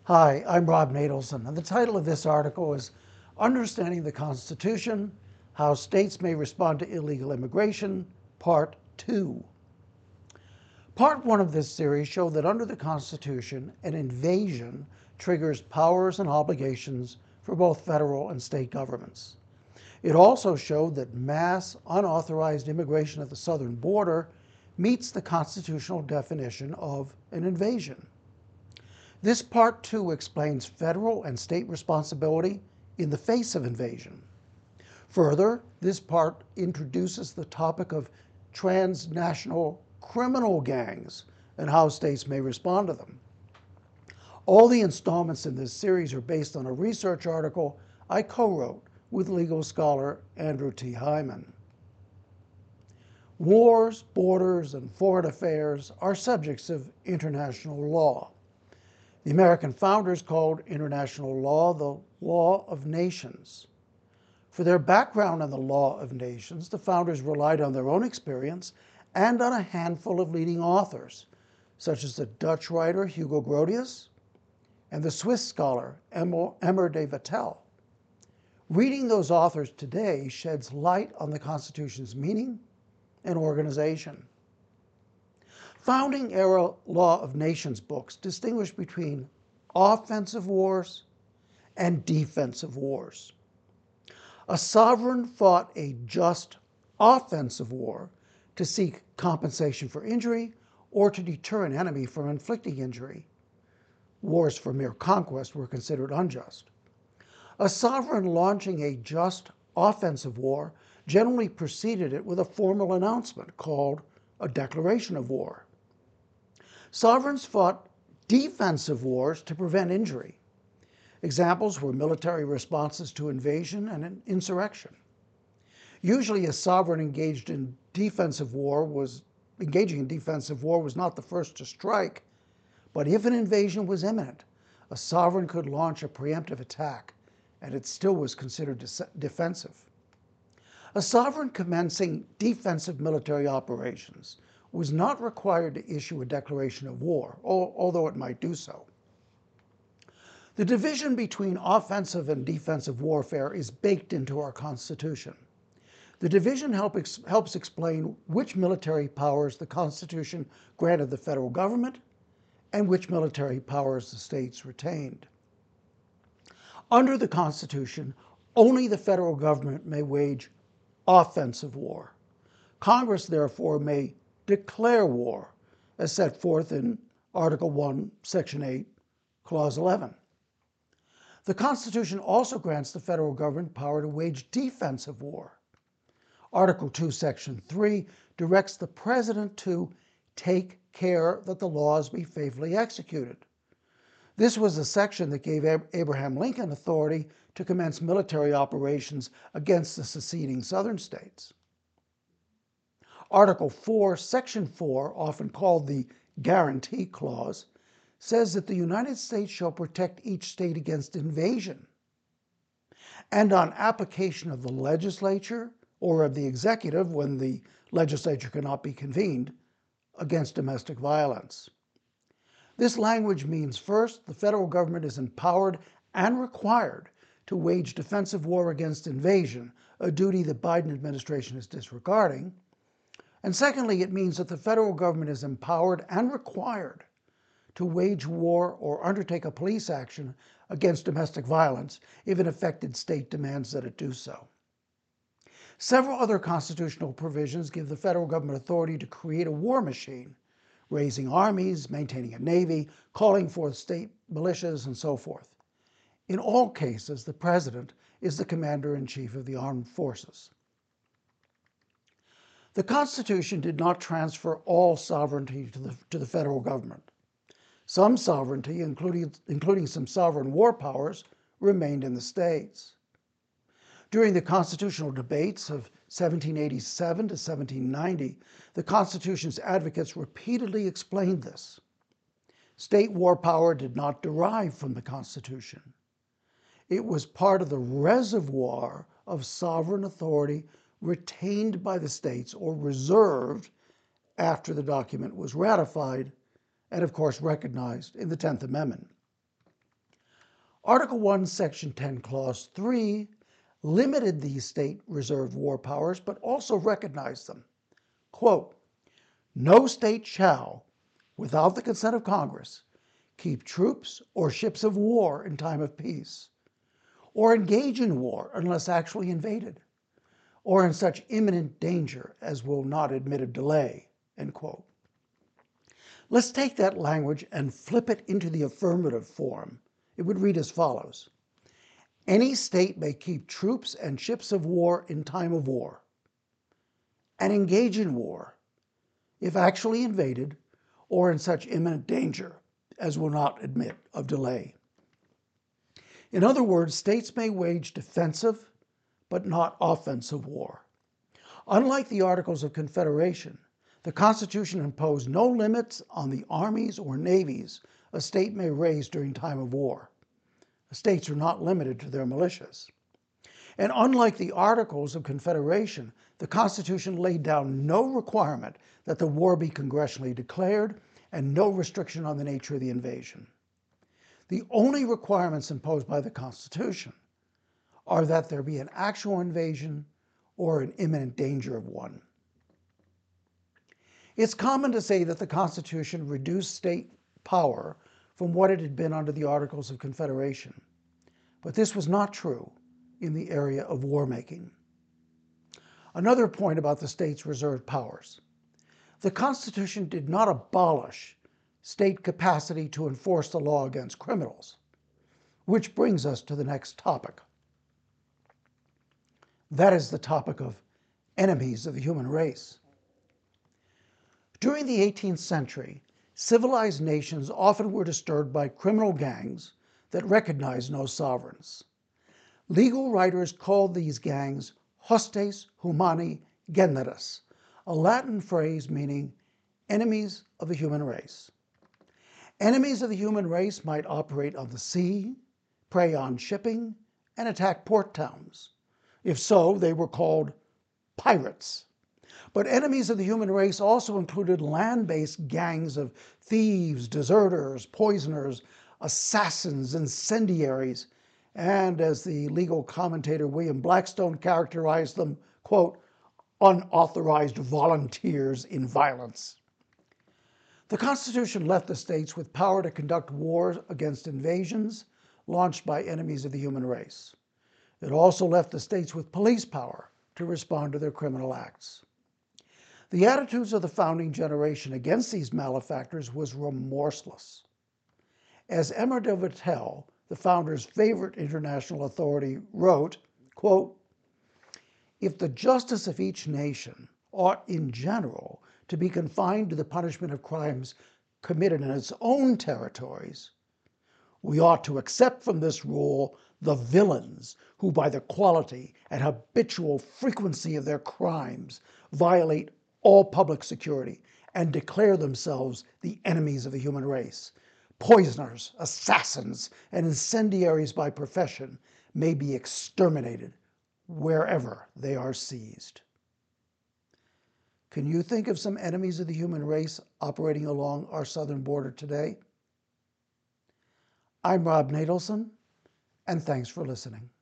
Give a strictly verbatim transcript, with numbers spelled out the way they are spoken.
Hi, I'm Rob Natelson, and the title of this article is Understanding the Constitution, How States May Respond to Illegal Immigration, Part two. Part one of this series showed that under the Constitution, an invasion triggers powers and obligations for both federal and state governments. It also showed that mass, unauthorized immigration at the southern border meets the constitutional definition of an invasion. This part two explains federal and state responsibility in the face of invasion. Further, this part introduces the topic of transnational criminal gangs and how states may respond to them. All the installments in this series are based on a research article I co-wrote with legal scholar Andrew T. Hyman. Wars, borders, and foreign affairs are subjects of international law. The American founders called international law the law of nations. For their background in the law of nations, the founders relied on their own experience and on a handful of leading authors, such as the Dutch writer Hugo Grotius and the Swiss scholar Emer de Vattel. Reading those authors today sheds light on the Constitution's meaning and organization. Founding-era Law of Nations books distinguish between offensive wars and defensive wars. A sovereign fought a just offensive war to seek compensation for injury or to deter an enemy from inflicting injury. Wars for mere conquest were considered unjust. A sovereign launching a just offensive war generally preceded it with a formal announcement called a declaration of war. Sovereigns fought defensive wars to prevent injury. Examples were military responses to invasion and insurrection. Usually a sovereign engaged in defensive war was, engaging in defensive war was not the first to strike, but if an invasion was imminent, a sovereign could launch a preemptive attack, and it still was considered defensive. A sovereign commencing defensive military operations was not required to issue a declaration of war, although it might do so. The division between offensive and defensive warfare is baked into our Constitution. The division help ex helps explain which military powers the Constitution granted the federal government and which military powers the states retained. Under the Constitution, only the federal government may wage offensive war. Congress, therefore, may declare war, as set forth in Article one, Section eight, Clause eleven. The Constitution also grants the federal government power to wage defensive war. Article two, Section three directs the President to take care that the laws be faithfully executed. This was the section that gave Abraham Lincoln authority to commence military operations against the seceding southern states. Article four, Section four, often called the Guarantee Clause, says that the United States shall protect each state against invasion and on application of the legislature or of the executive when the legislature cannot be convened against domestic violence. This language means, first, the federal government is empowered and required to wage defensive war against invasion, a duty the Biden administration is disregarding. And secondly, it means that the federal government is empowered and required to wage war or undertake a police action against domestic violence if an affected state demands that it do so. Several other constitutional provisions give the federal government authority to create a war machine, raising armies, maintaining a navy, calling forth state militias, and so forth. In all cases, the president is the commander-in-chief of the armed forces. The Constitution did not transfer all sovereignty to the, to the federal government. Some sovereignty, including, including some sovereign war powers, remained in the states. During the constitutional debates of seventeen eighty-seven to seventeen ninety, the Constitution's advocates repeatedly explained this. State war power did not derive from the Constitution. It was part of the reservoir of sovereign authority retained by the states or reserved after the document was ratified and, of course, recognized in the tenth Amendment. Article one, Section ten, Clause three limited these state reserve war powers, but also recognized them. Quote, no state shall, without the consent of Congress, keep troops or ships of war in time of peace, or engage in war unless actually invaded, or in such imminent danger as will not admit of delay, end quote. Let's take that language and flip it into the affirmative form. It would read as follows. Any state may keep troops and ships of war in time of war, and engage in war, if actually invaded, or in such imminent danger as will not admit of delay. In other words, states may wage defensive, but not offensive war. Unlike the Articles of Confederation, the Constitution imposed no limits on the armies or navies a state may raise during time of war. States are not limited to their militias. And unlike the Articles of Confederation, the Constitution laid down no requirement that the war be congressionally declared and no restriction on the nature of the invasion. The only requirements imposed by the Constitution are that there be an actual invasion or an imminent danger of one. It's common to say that the Constitution reduced state power from what it had been under the Articles of Confederation, but this was not true in the area of war making. Another point about the states' reserved powers. The Constitution did not abolish state capacity to enforce the law against criminals, which brings us to the next topic. That is the topic of enemies of the human race. During the eighteenth century, civilized nations often were disturbed by criminal gangs that recognized no sovereigns. Legal writers called these gangs hostes humani generis, a Latin phrase meaning enemies of the human race. Enemies of the human race might operate on the sea, prey on shipping, and attack port towns. If so, they were called pirates. But enemies of the human race also included land-based gangs of thieves, deserters, poisoners, assassins, incendiaries, and as the legal commentator William Blackstone characterized them, quote, unauthorized volunteers in violence. The Constitution left the states with power to conduct wars against invasions launched by enemies of the human race. It also left the states with police power to respond to their criminal acts. The attitudes of the founding generation against these malefactors was remorseless. As Emer de Vattel, the founder's favorite international authority, wrote, quote, if the justice of each nation ought in general to be confined to the punishment of crimes committed in its own territories, we ought to accept from this rule the villains who by the quality and habitual frequency of their crimes violate all public security and declare themselves the enemies of the human race. Poisoners, assassins, and incendiaries by profession may be exterminated wherever they are seized. Can you think of some enemies of the human race operating along our southern border today? I'm Rob Natelson, and thanks for listening.